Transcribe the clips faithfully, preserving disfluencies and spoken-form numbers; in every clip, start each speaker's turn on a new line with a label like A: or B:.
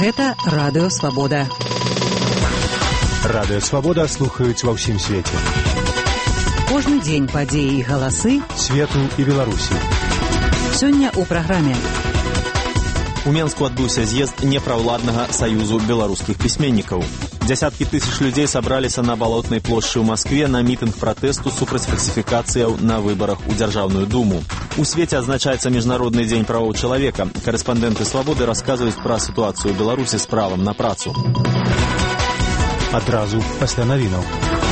A: Гэта Радыё Свабода.
B: Радыё Свабода слухаюць ва ўсім свеце.
A: Кожны дзень падзеі і галасы
B: свету і Беларусі.
A: Сёння ў праграме.
C: У Менску адбыўся з'езд непраўладнага саюзу беларускіх пісьменнікаў. Дзясяткі тысяч людзей сабраліся на Балотнай плошчы ў Маскве на мітынг пратэсту супраць фальсіфікацыяў на выбарах у Дзяржаўную думу. У свеце адзначаецца Міжнародны дзень правоў чалавека. Карэспандэнты Свабоды расказваюць пра сітуацыю ў Беларусі з правам на працу.
B: Адразу пасля навінаў.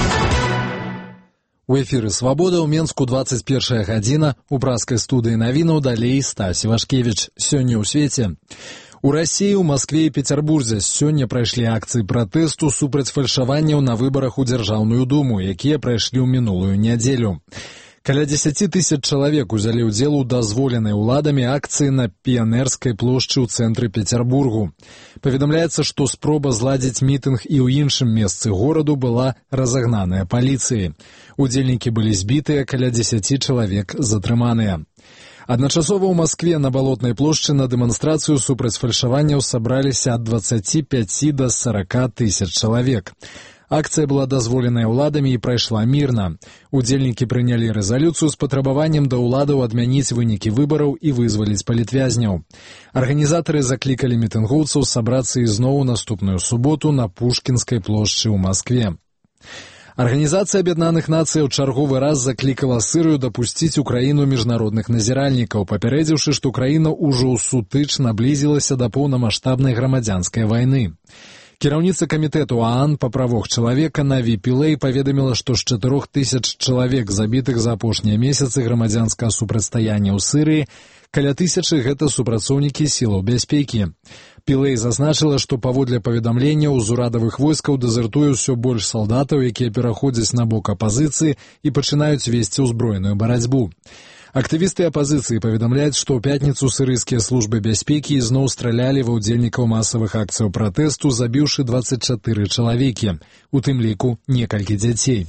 D: У эфіры «Свабода» ў Менску двадцать первая гадзіна, у праскай студыі навінаў далей Стась Івашкевіч. Сёння ў свеце. У Расіі, у Маскве і Пецярбурзе сёння прайшлі акцыі пратэсту супраць фальшаванняў на выбарах у Дзяржаўную думу, якія прайшлі ў мінулую нядзелю. Каля дзесяці тысяч чалавек узялі ўдзел у дазволенай уладамі акцыі на Піянерскай плошчы ў цэнтры Пецярбургу. Паведамляецца, што спроба зладзіць мітынг і ў іншым месцы гораду была разагнаная паліцыяй. Удзельнікі былі збітыя, каля дзесяці чалавек затрыманыя. Адначасова ў Маскве на Балотнай плошчы на дэманстрацыю супраць фальшаванняў сабраліся ад дваццаці пяці да сарака тысяч чалавек. Акцыя была дазволеная ўладамі і прайшла мірна. Удзельнікі прынялі рэзалюцыю з патрабаваннем да ўладаў адмяніць вынікі выбараў і вызваліць палітвязняў. Арганізатары заклікалі мітынгоўцаў сабрацца ізноў у наступную суботу на Пушкінскай плошчы ў Маскве. Арганізацыя Аб'яднаных Нацый ў чарговы раз заклікала Сырыю дапусціць у краіну міжнародных назіральнікаў, папярэдзіўшы, што краіна ўжо сутыч наблізілася да поўнамаштабнай грамадзянскай вайны. Кіраўніца камітэту ААН па правах чалавека Наві Пілэй паведаміла, што з чатырох тысяч чалавек, забітых за апошнія месяцы грамадзянскага супрацьстаяння ў Сырыі, каля тысячы гэта супрацоўнікі сілаў бяспекі. Пілэй зазначыла, што паводле паведамленняў з урадавых войскаў дэзертуе ўсё больш салдатаў, якія пераходзяць на бок апазіцыі і пачынаюць весці ўзброеную барацьбу. Актывісты апазіцыі паведамляюць, што ў пятніцу сырыйскія службы бяспекі ізноў стралялі ва ўдзельнікаў масавых акцыяў пратэсту, забіўшы дваццаць чатыры чалавекі, у тым ліку некалькі дзяцей.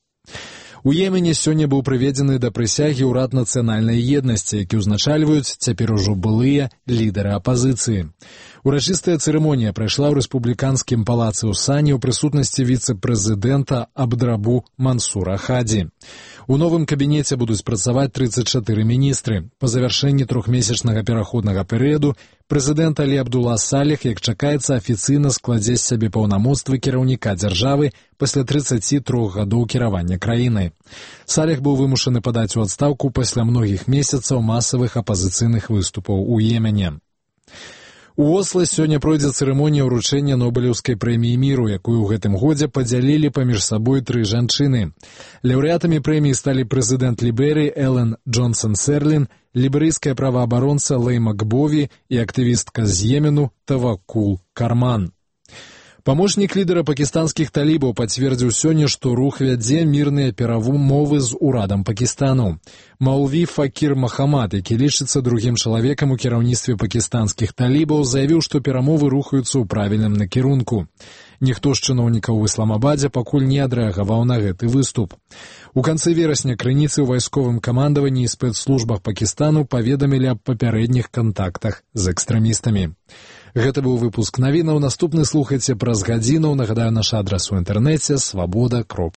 D: У Йемене сёння быў прыведзены да прысягі ўрад нацыянальнай еднасці, які ўзначальваюць цяпер ужо былыя лідары апазіцыі. Урачыстая цырымонія прайшла ў рэспубліканскім палацы ў Сані ў прысутнасці віцэ-прэзідэнта Абдрабу Мансура Хадзі. У новым кабінеце будуць працаваць трыццаць чатыры міністры. Па завяршэнні трохмесячнага пераходнага перыяду прэзідэнт Алі Абдула Салех, як чакаецца, афіцыйна складзе з сябе паўнамоцтвы кіраўніка дзяржавы пасля трыццаці трох гадоў кіравання краінай. Салех быў вымушаны падаць у адстаўку пасля многіх месяцаў масавых апазіцыйных выступаў у Йемене. У Осла сёння пройдзе цырымонія ўручэння Нобелеўскай прэміі міру, якую ў гэтым годзе падзялілі паміж сабой тры жанчыны. Лаўрэатамі прэміі сталі прэзідэнт Ліберыі Элен Джонсон-Серлін, ліберыйская праваабаронца Лейма Гбові і актывістка з Йемену Тавакул Карман. Памочнік лідара пакістанскіх талібаў пацвердзіў сёння, што рух вядзе мірныя перамовы з урадам Пакістану. Маулві Факір Махамад, які лічыцца другім чалавекам у кіраўніцтве пакістанскіх талібаў, заявіў, што перамовы рухаюцца ў правільным накірунку. Ніхто з чыноўнікаў у Ісламабадзе пакуль не адрэагаваў на гэты выступ. У канцы верасня крыніцы ў вайсковым камандаванні і спецслужбах Пакістану паведамілі аб папярэдніх кантактах з экстрэмістамі. Гэта быў выпуск навінаў. Наступны слухайце праз гадзіну. Нагадаю, наш адрас у інтэрнэце свабода кропка